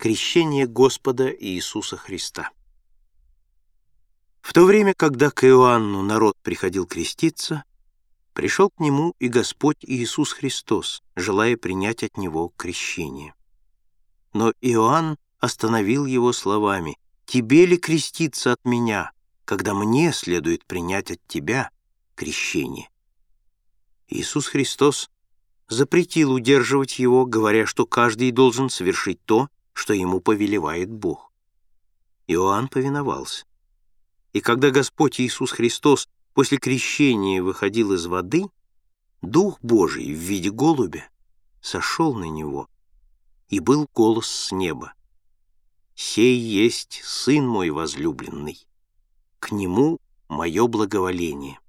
Крещение Господа Иисуса Христа. В то время, когда к Иоанну народ приходил креститься, пришел к нему и Господь Иисус Христос, желая принять от него крещение. Но Иоанн остановил его словами: «Тебе ли креститься от меня, когда мне следует принять от тебя крещение?» Иисус Христос запретил удерживать его, говоря, что каждый должен совершить то, что ему повелевает Бог. Иоанн повиновался. И когда Господь Иисус Христос после крещения выходил из воды, Дух Божий в виде голубя сошел на него, и был голос с неба: «Сей есть Сын мой возлюбленный, к Нему мое благоволение».